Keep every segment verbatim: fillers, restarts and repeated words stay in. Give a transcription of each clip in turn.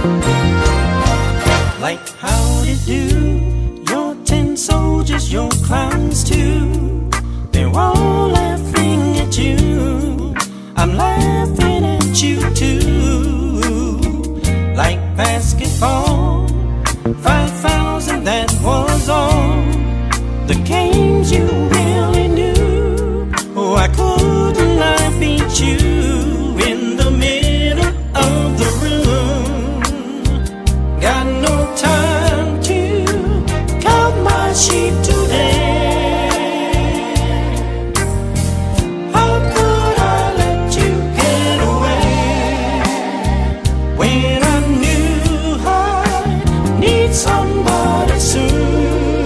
Like howdy do, your tin soldiers, your clowns too. They're all laughing at you, I'm laughing at you too. Like basketball, five thousand, that was all. The games you really knew, oh, I couldn't I beat you in the middle of the room. Got no time to count my sheep today. How could I let you get away when I knew I need somebody soon?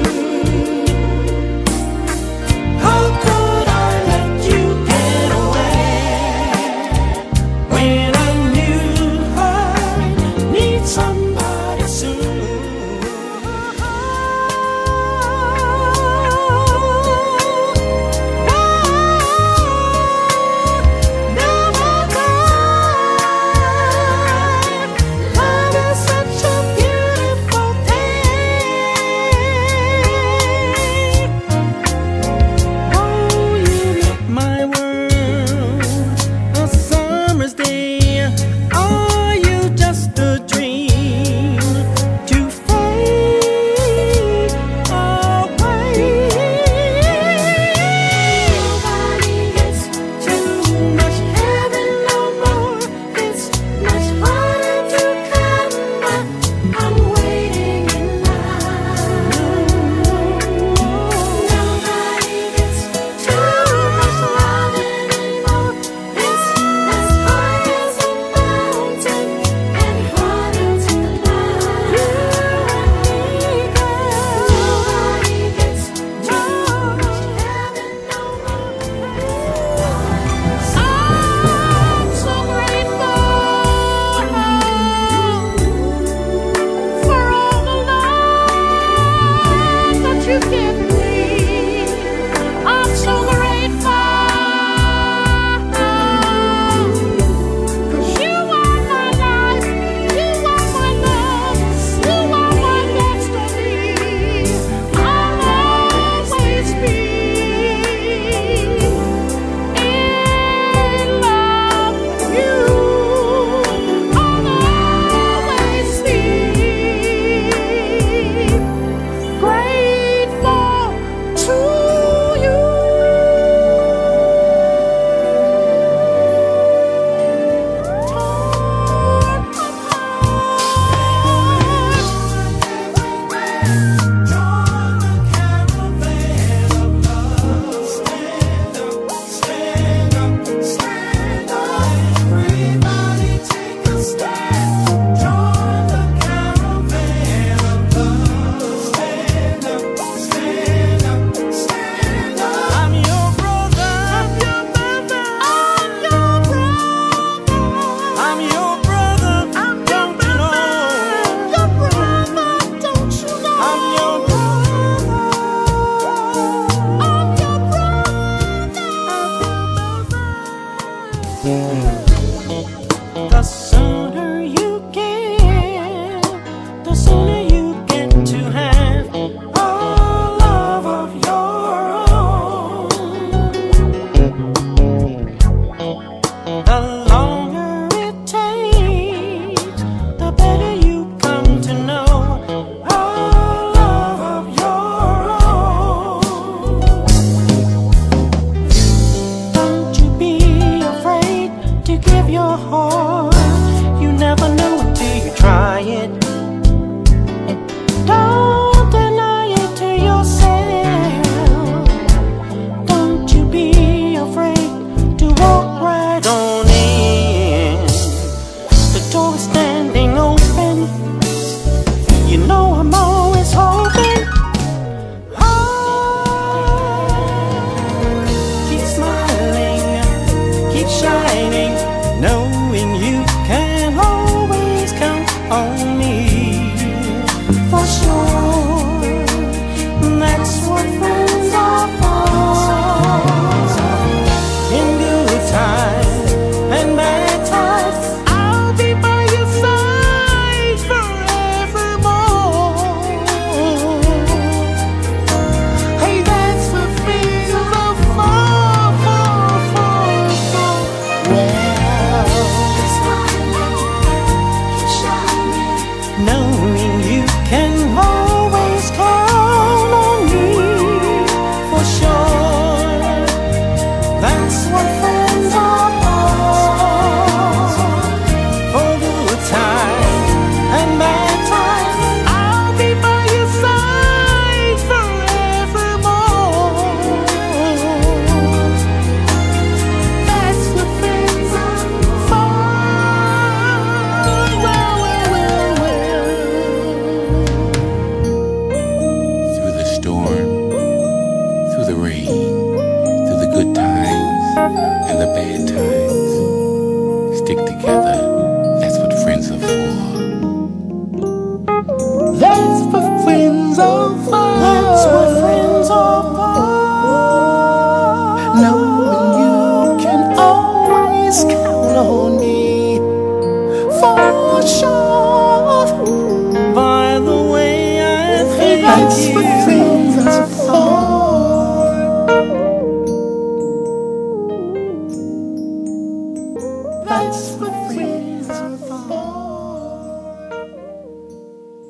The sooner you get, the sooner you get to have a love of your own. The longer it takes, the better you come to know a love of your own. Don't you be afraid to give your heart. You never know until you try it. Don't deny it to yourself. Don't you be afraid to walk right on in. The door is standing open. You know I'm always hoping. Keep smiling, keep shining, knowing you can always count on me. For sure, that's what friends are for. In good times and bad times, I'll be by your side. That's what friends are for. Knowing you can always count on me for sure. By the way I thank you.